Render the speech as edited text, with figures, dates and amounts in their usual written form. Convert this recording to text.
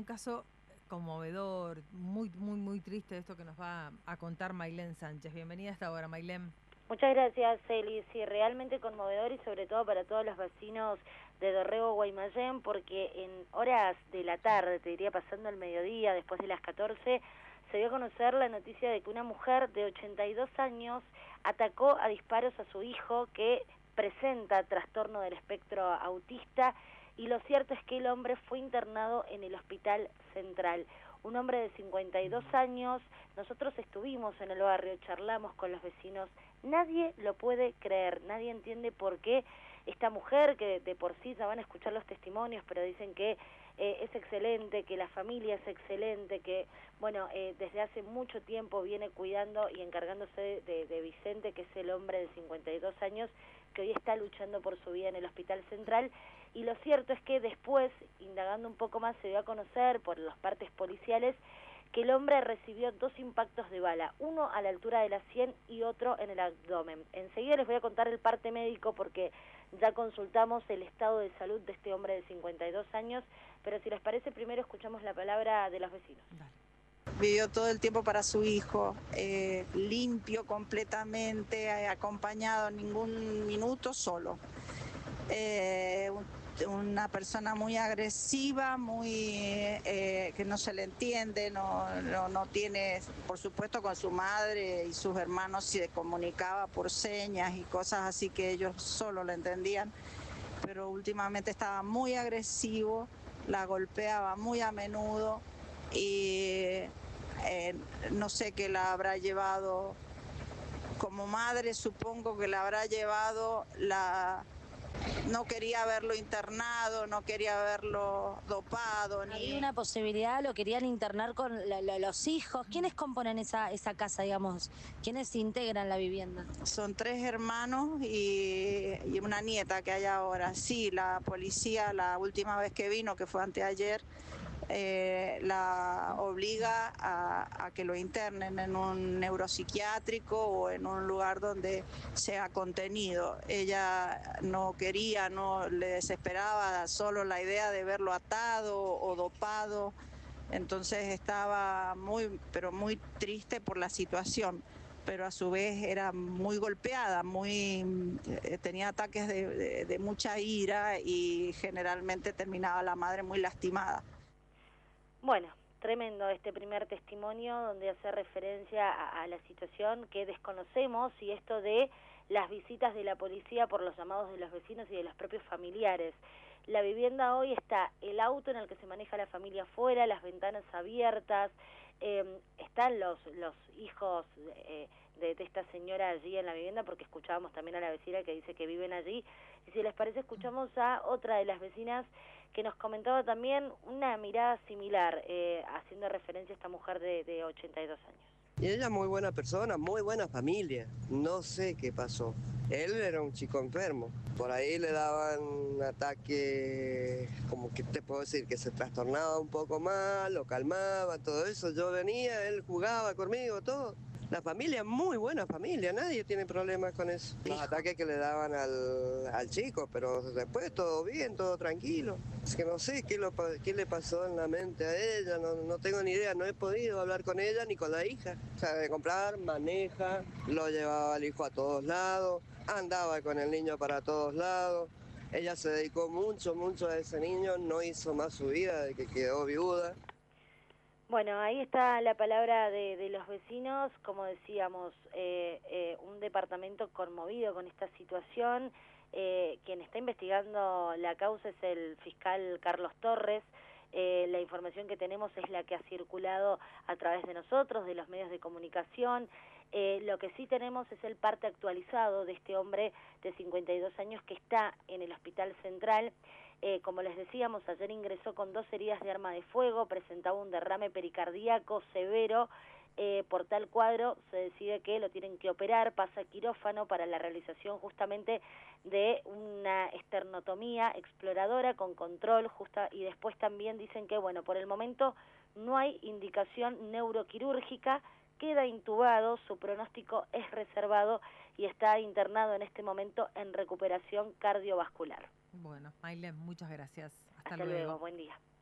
un caso conmovedor, muy triste esto que nos va a contar Mailén Sánchez. Bienvenida a esta hora, Mailén. Muchas gracias, Eli. Sí, realmente conmovedor y sobre todo para todos los vecinos de Dorrego, Guaymallén, porque en horas de la tarde, te diría pasando el mediodía, después de las 14, se dio a conocer la noticia de que una mujer de 82 años atacó a disparos a su hijo que presenta trastorno del espectro autista, y lo cierto es que el hombre fue internado en el Hospital Central. Un hombre de 52 años, nosotros estuvimos en el barrio, charlamos con los vecinos, nadie lo puede creer, nadie entiende por qué esta mujer, que de por sí ya van a escuchar los testimonios, pero dicen que es excelente, que la familia es excelente, que bueno, desde hace mucho tiempo viene cuidando y encargándose de Vicente, que es el hombre de 52 años, que hoy está luchando por su vida en el Hospital Central. Y lo cierto es que después, indagando un poco más, se dio a conocer por las partes policiales que el hombre recibió 2 impactos de bala, uno a la altura de la sien y otro en el abdomen. Enseguida les voy a contar el parte médico porque ya consultamos el estado de salud de este hombre de 52 años, pero si les parece, primero escuchamos la palabra de los vecinos. Dale. Vivió todo el tiempo para su hijo, limpio completamente, acompañado ningún minuto solo. Una persona muy agresiva, que no se le entiende, no tiene, por supuesto con su madre y sus hermanos se comunicaba por señas y cosas así que ellos solo le entendían, pero últimamente estaba muy agresivo, la golpeaba muy a menudo y no sé qué la habrá llevado, como madre supongo que la habrá llevado no quería verlo internado, no quería verlo dopado. Había una posibilidad, lo querían internar con los hijos. ¿Quiénes componen esa casa, digamos? ¿Quiénes integran la vivienda? Son 3 hermanos y una nieta que hay ahora. Sí, la policía, la última vez que vino, que fue anteayer, la obliga a que lo internen en un neuropsiquiátrico o en un lugar donde sea contenido. Ella no quería, no le desesperaba solo la idea de verlo atado o dopado, entonces estaba pero muy triste por la situación, pero a su vez era muy golpeada, tenía ataques de mucha ira y generalmente terminaba la madre muy lastimada. Bueno, tremendo este primer testimonio donde hace referencia a la situación que desconocemos, y esto de las visitas de la policía por los llamados de los vecinos y de los propios familiares. La vivienda hoy está el auto en el que se maneja la familia afuera, las ventanas abiertas, están los hijos de esta señora allí en la vivienda, porque escuchábamos también a la vecina que dice que viven allí, y si les parece escuchamos a otra de las vecinas que nos comentaba también una mirada similar, haciendo referencia a esta mujer de 82 años. Y ella muy buena persona, muy buena familia, no sé qué pasó. Él era un chico enfermo, por ahí le daban un ataque, como que te puedo decir, que se trastornaba un poco más, lo calmaba, todo eso. Yo venía, él jugaba conmigo, todo. La familia, muy buena familia, nadie tiene problemas con eso. Los ataques que le daban al chico, pero después todo bien, todo tranquilo. Es que no sé qué le pasó en la mente a ella, no tengo ni idea, no he podido hablar con ella ni con la hija. O sea, de comprar, maneja, lo llevaba al hijo a todos lados, andaba con el niño para todos lados. Ella se dedicó mucho a ese niño, no hizo más su vida de que quedó viuda. Bueno, ahí está la palabra de los vecinos, como decíamos, un departamento conmovido con esta situación. Quien está investigando la causa es el fiscal Carlos Torres. La información que tenemos es la que ha circulado a través de nosotros, de los medios de comunicación. Lo que sí tenemos es el parte actualizado de este hombre de 52 años que está en el Hospital Central. Como les decíamos, ayer ingresó con 2 heridas de arma de fuego, presentaba un derrame pericardíaco severo. Por tal cuadro se decide que lo tienen que operar, pasa a quirófano para la realización justamente de una esternotomía exploradora con control y después también dicen que, bueno, por el momento no hay indicación neuroquirúrgica, queda intubado, su pronóstico es reservado y está internado en este momento en recuperación cardiovascular. Bueno, Mailén, muchas gracias. Hasta luego, buen día.